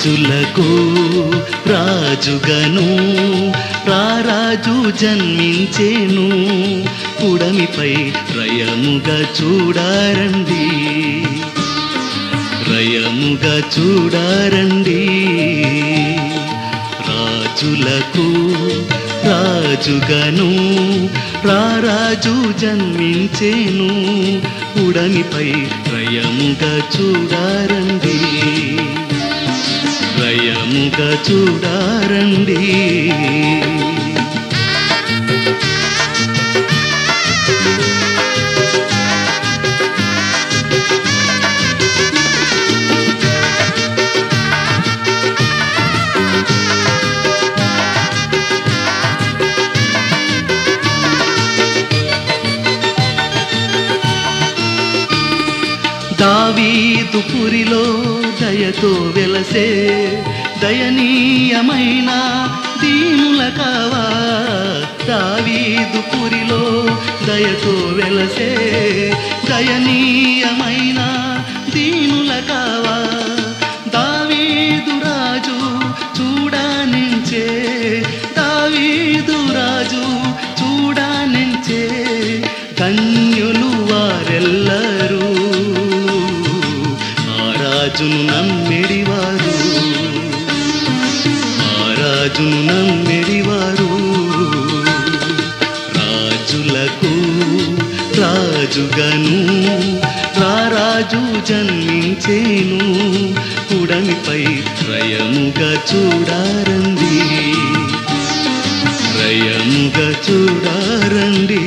రాజులకు రాజుగను రారాజు జన్మించేను పుడమిపై రయముగా చూడారండి రయముగా చూడారండి రాజులకు రాజుగను రారాజు జన్మించేను పుడమిపై రయముగా చూడారండి రయముగా చూడారండి దావీదు పురిలో దయతో వెలసే దయనీయమైన దీనుల కావా దావీదు పురిలో దయతో వెలసే దయనీయమైన దీనుల కావా దావీదు రాజు చూడనించే దావీదు రాజు చూడనించే ధన్యులు వారెల్లరూ రాజును నమ్మిడివారు ఆ రాజును నమ్మిడివారు రాజులకు రాజుగను రారాజు జన్మించేను పుడమిపై రయముగా చూడారండి రయముగా చూడారండి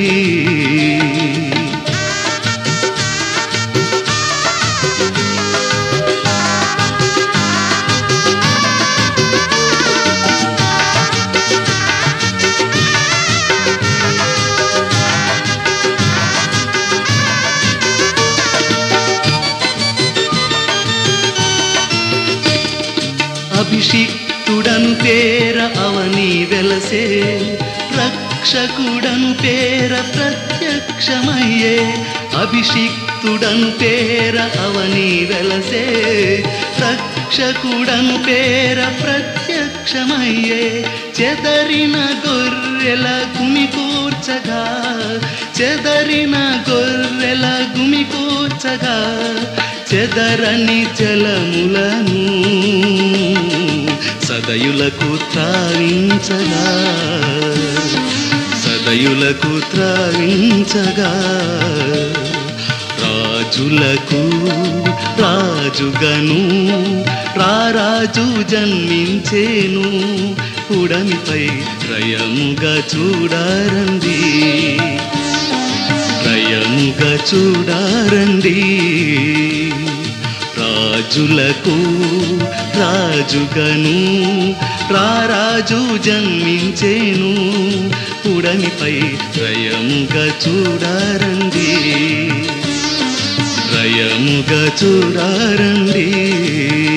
అభిషిక్తుడను పేర అవని వెలసే రక్షకుడను పేర ప్రత్యక్షమయ్యే అభిషిక్తుడను పేర అవని వెలసే రక్షకుడను పేర ప్రత్యక్షమయ్యే చెదరిన గొర్రెల గుమికూర్చగా చెదరిన గొర్రెల గుమికూర్చగా చెదరని జలములను సదయులకు త్రావించగా సదయులకు త్రావించగా రాజులకు రాజుగను రారాజు జన్మించేను పుడమిపై రయముగా చూడారండి రయముగా చూడారండి రాజులకు రాజుగను రారాజు జన్మించేను పుడమిపై రయముగా చూడారండి రయముగా చూడారండి